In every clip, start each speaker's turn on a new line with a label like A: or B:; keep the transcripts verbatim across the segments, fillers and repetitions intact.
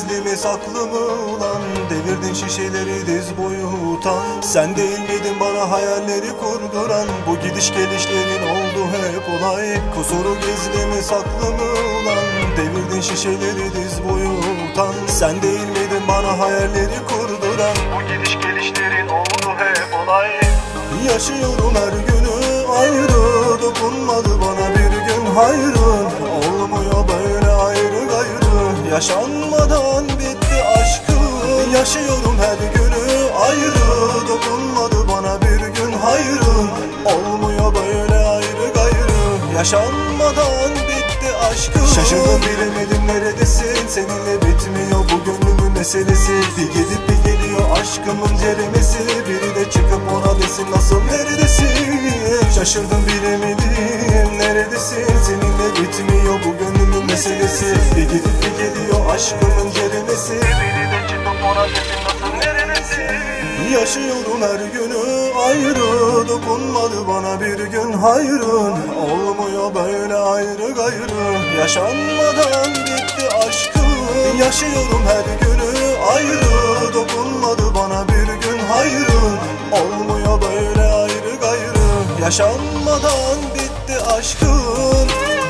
A: gizli mi saklı mı ulan? Devirdin şişeleri diz boyu utan. Sen değil miydin bana hayalleri kurduran? Bu gidiş gelişlerin oldu hep olay. Kusuru gizli mi saklı mı ulan? Devirdin şişeleri diz boyu utan. Sen değil miydin bana hayalleri kurduran? Bu gidiş gelişlerin oldu hep olay. Yaşıyorum her günü ayrı, dokunmadı bana bir gün hayrın. Olmuyor böyle ayrı gayrı, yaşanmadan bitti aşkım. Yaşıyorum her günü ayrı, dokunmadı bana bir gün hayrın. Olmuyor böyle ayrı gayrı, yaşanmadan bitti aşkım. Şaşırdım bilemedim neredesin, seninle bitmiyor bu gönlümün meselesi. Bir gidip bir geliyor aşkımın ceremesi. Biri de çıkıp ona desin nasıl neredesin. Şaşırdım bilemedim neredesin, seninle bitmiyor bu gönlümün meselesi. Bir gidip bir geliyor aşkımın ceremesi. Biri de çıkıp ona desin nasıl neredesin. Yaşıyorum her günü ayrı, dokunmadı bana bir gün hayrın. Olmuyor böyle ayrı gayrı, yaşanmadan bitti aşkım. Yaşıyorum her günü ayrı, dokunmadı bana bir gün hayrın. Olmuyor böyle ayrı gayrı, yaşanmadan bitti aşkım.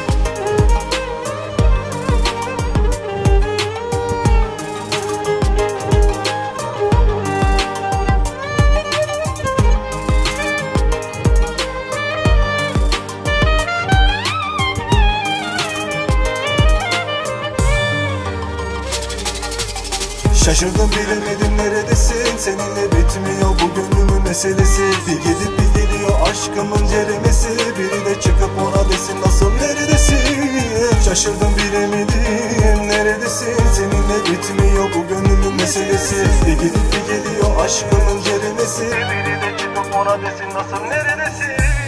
A: Şaşırdım bilemedim neredesin, seninle bitmiyor bu gönlümün meselesi. Bir gidip bir geliyor aşkımın ceremesi. Biri de çıkıp ona desin nasıl neredesin. Şaşırdım bilemedim neredesin, seninle bitmiyor bu gönlümün meselesi. Bir gidip bir geliyor aşkımın ceremesi. Biri de çıkıp ona desin nasıl neredesin.